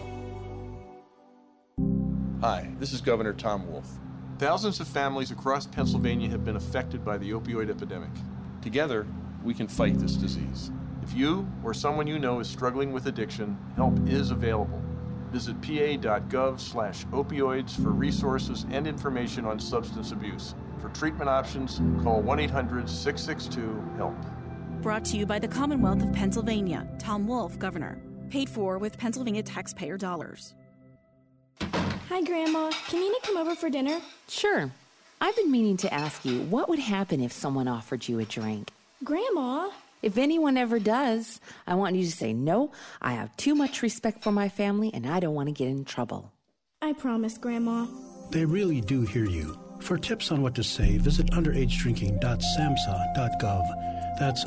Hi, this is Governor Tom Wolf. Thousands of families across Pennsylvania have been affected by the opioid epidemic. Together, we can fight this disease. If you or someone you know is struggling with addiction, help is available. Visit pa.gov/opioids for resources and information on substance abuse. For treatment options, call 1-800-662-HELP. Brought to you by the Commonwealth of Pennsylvania. Tom Wolf, Governor. Paid for with Pennsylvania taxpayer dollars. Hi, Grandma. Can Nina come over for dinner? Sure. I've been meaning to ask you, what would happen if someone offered you a drink? Grandma? If anyone ever does, I want you to say, no, I have too much respect for my family and I don't want to get in trouble. I promise, Grandma. They really do hear you. For tips on what to say, visit underagedrinking.samhsa.gov. That's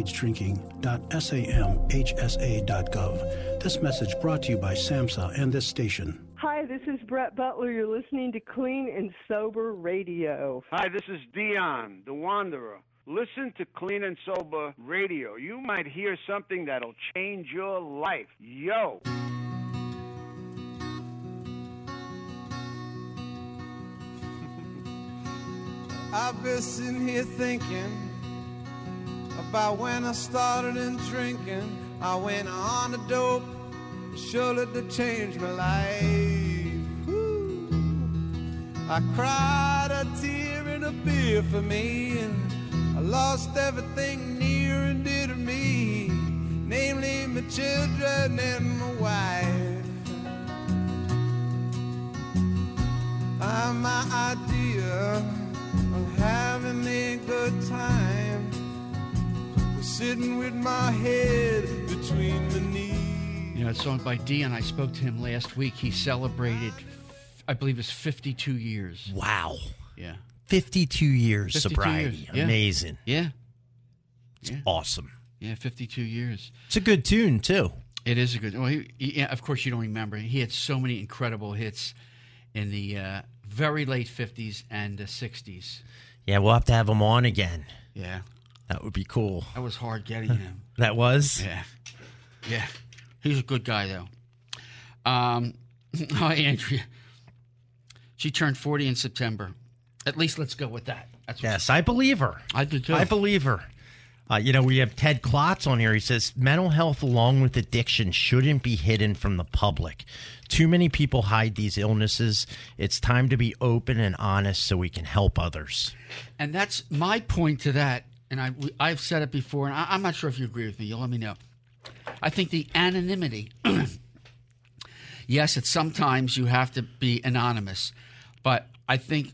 underagedrinking.samhsa.gov. This message brought to you by SAMHSA and this station. Hi, this is Brett Butler. You're listening to Clean and Sober Radio. Hi, this is Dion, the Wanderer. Listen to Clean and Sober Radio. You might hear something that'll change your life. Yo! I've been sitting here thinking about when I started in drinking. I went on the dope, surely to change my life. Woo. I cried a tear and a beer for me, and I lost everything near and dear to me, namely my children and my wife. My idea of having a good time was sitting with my head between my knees. You know, that song by Dion, I spoke to him last week. He celebrated, I believe it's 52 years. Wow. Yeah. 52 years 52 sobriety. years. Yeah. Amazing. Yeah. It's awesome. Yeah, 52 years. It's a good tune, too. It is a good. Well, yeah, of course, you don't remember. He had so many incredible hits in the very late 50s and 60s. Yeah, we'll have to have him on again. Yeah. That would be cool. That was hard getting him. That was? Yeah. Yeah. He's a good guy, though. Hi, Andrea. She turned 40 in September. At least let's go with that. Yes, I believe her. I do, too. I believe her. We have Ted Klotz on here. He says, mental health along with addiction shouldn't be hidden from the public. Too many people hide these illnesses. It's time to be open and honest so we can help others. And that's my point to that. And I've said it before, and I'm not sure if you agree with me. You'll let me know. I think the anonymity, yes, it's sometimes you have to be anonymous, but I think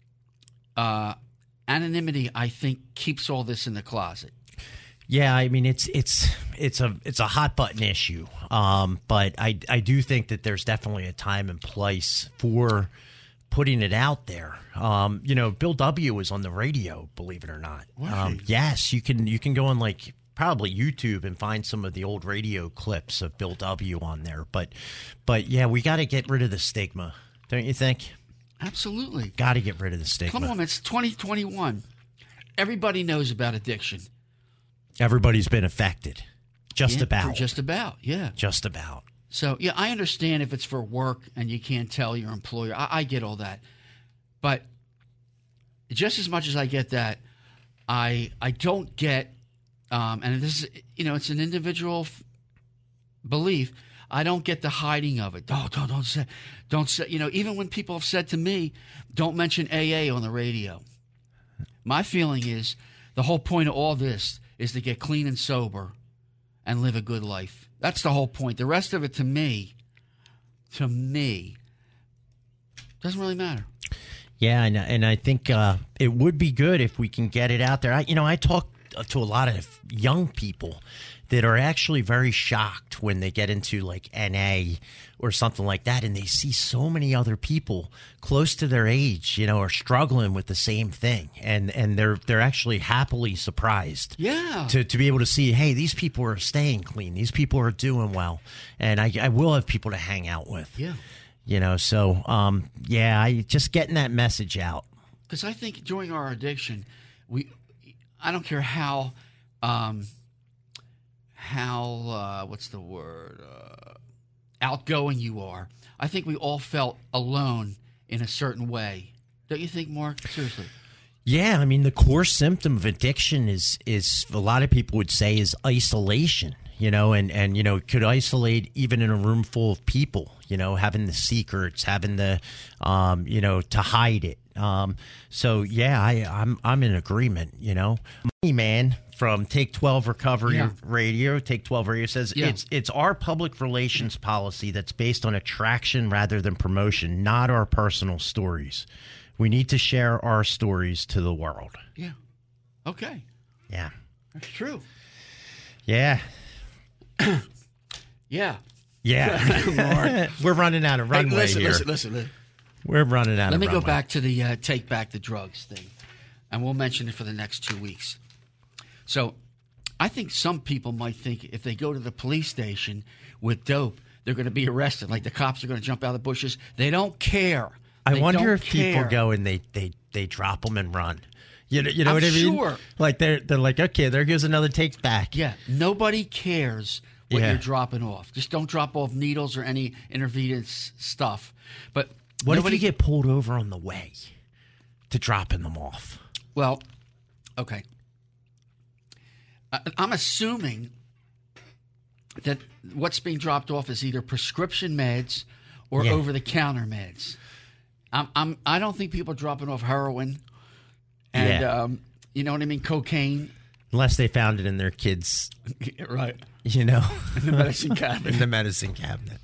anonymity, keeps all this in the closet. Yeah, I mean it's a hot button issue, but I do think that there's definitely a time and place for putting it out there. Bill W. was on the radio, believe it or not. Yes, you can go on like probably YouTube and find some of the old radio clips of Bill W. on there. But yeah, we got to get rid of the stigma, don't you think? Absolutely. Got to get rid of the stigma. Come on, it's 2021. Everybody knows about addiction. Everybody's been affected. Just about. Yeah. Just about. So, yeah, I understand if it's for work and you can't tell your employer. I get all that. But just as much as I get that, I don't get, and this is, it's an individual belief, I don't get the hiding of it. Oh, don't say, even when people have said to me, don't mention AA on the radio. My feeling is the whole point of all this is to get clean and sober and live a good life. That's the whole point. The rest of it, to me, doesn't really matter. Yeah, and I think it would be good if we can get it out there. I talk to a lot of young people that are actually very shocked when they get into like NA or something like that, and they see so many other people close to their age, are struggling with the same thing, and they're actually happily surprised. Yeah. To be able to see, hey, these people are staying clean, these people are doing well, and I will have people to hang out with. Yeah. I just getting that message out. Because I think during our addiction, I don't care how what's the word? Outgoing you are. I think we all felt alone in a certain way. Don't you think, Mark? Seriously. Yeah, I mean, the core symptom of addiction is a lot of people would say is isolation, and could isolate even in a room full of people, having the secrets, having the, to hide it. So yeah, I'm in agreement, Money Man from Take 12 Recovery Radio, Take 12 Radio says it's our public relations policy that's based on attraction rather than promotion, not our personal stories. We need to share our stories to the world. Yeah. Okay. Yeah. That's true. Yeah. Yeah. Yeah. We're running out of runway here. Listen. We're running out of runway. Let me go back to the take back the drugs thing, and we'll mention it for the next 2 weeks. So I think some people might think if they go to the police station with dope, they're going to be arrested. Like the cops are going to jump out of the bushes. They don't care. I wonder if people go and they drop them and run. You know what I mean? Sure. Like they're like, okay, there goes another take back. Yeah. Nobody cares what you're dropping off. Just don't drop off needles or any intravenous stuff. But what if you get pulled over on the way to dropping them off? Well, okay. I'm assuming that what's being dropped off is either prescription meds or over-the-counter meds. I don't think people are dropping off heroin and you know what I mean, cocaine. Unless they found it in their kids' right. In the medicine cabinet. In the medicine cabinet.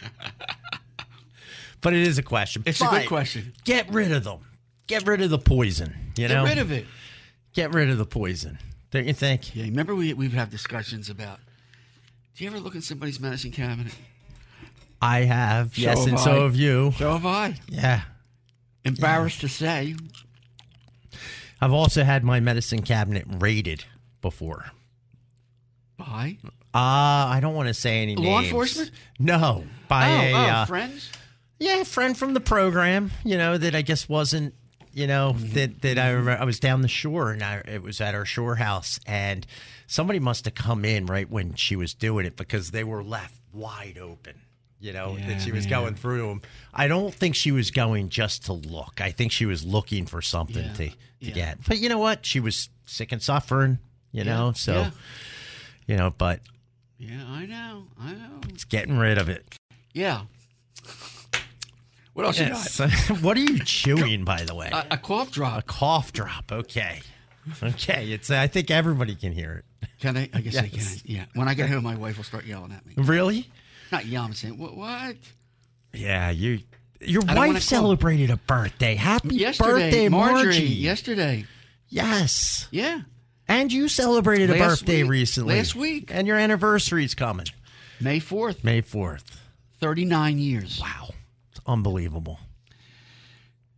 But it is a question. It's a good question. Get rid of them. Get rid of the poison. Get rid of it. Get rid of the poison. Don't you think? Yeah. Remember we've had discussions about. Do you ever look in somebody's medicine cabinet? I have. Yes, and so have you. So have I. Yeah. Embarrassed to say. I've also had my medicine cabinet raided before. By? I don't want to say any names. Law enforcement? No. By friends? Yeah, a friend from the program, that I guess wasn't, that I remember. I was down the shore, and it was at our shore house, and somebody must have come in right when she was doing it because they were left wide open. That she was going through them. I don't think she was going just to look. I think she was looking for something to get. But you know what? She was sick and suffering, so, but. Yeah, I know. It's getting rid of it. Yeah. What else you got? What are you chewing, by the way? A cough drop. A cough drop, okay. Okay, I think everybody can hear it. Can I? I guess I can, yeah. When I get home, my wife will start yelling at me. Really? Not yelling, saying, what? Yeah, your wife celebrated a birthday. Happy birthday, Marjorie. Yesterday. Yes. Yeah. And you celebrated a birthday recently. Last week. And your anniversary's coming. May 4th. May 4th. 39 years. Wow. It's unbelievable.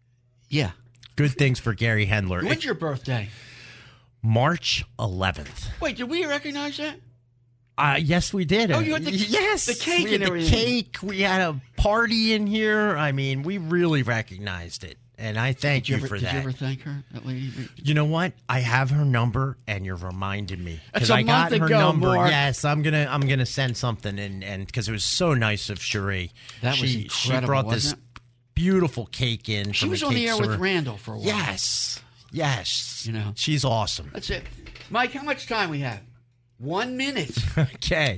Yeah. Good things for Gary Hendler. When's your birthday? March 11th. Wait, did we recognize that? Yes, we did. Oh, you had the cake we and had everything. the cake. We had a party in here. I mean, we really recognized it, and I thank you for that. Did you ever thank her, that lady? You know what? I have her number, and you're reminding me That's because a I got month her ago, number. Mark. Yes, I'm gonna send something, and because it was so nice of Cherie. That was she incredible, brought wasn't this beautiful cake in. She from was the on the cake air store. with Randall for a while. Yes. You know, she's awesome. That's it. Mike, how much time we have? 1 minute. Okay.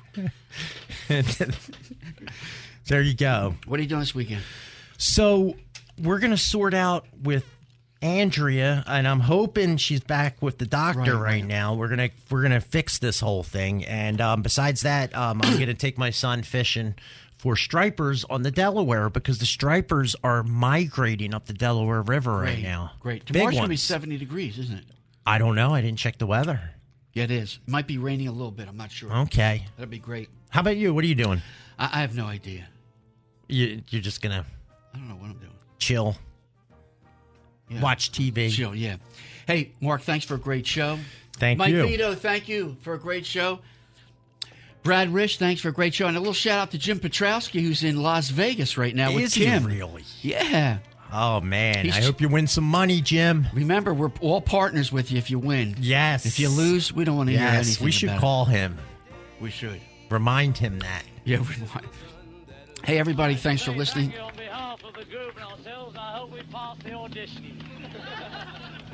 There you go. What are you doing this weekend? So we're gonna sort out with Andrea, and I'm hoping she's back with the doctor right now. We're gonna fix this whole thing, and besides that, I'm gonna take my son fishing for stripers on the Delaware because the stripers are migrating up the Delaware River right now. Great. Big Tomorrow's going to be ones. 70 degrees, isn't it? I don't know. I didn't check the weather. Yeah, it is. It might be raining a little bit. I'm not sure. Okay. That'd be great. How about you? What are you doing? I have no idea. You're just gonna I don't know what I'm doing. chill, watch TV. Chill, yeah. Hey, Mark, thanks for a great show. Thank Mike you. Vito, thank you for a great show. Brad Rich, thanks for a great show. And a little shout out to Jim Petrowski, who's in Las Vegas right now with Is he Kim. really? Yeah. Oh man, He's- I hope you win some money, Jim. Remember, we're all partners with you if you win. Yes. If you lose, we don't want to hear anything. Yes, we should about call him. It. We should. Remind him that. Yeah, we want. Hey, everybody, thanks for listening. On behalf of the group and ourselves, I hope we pass the audition.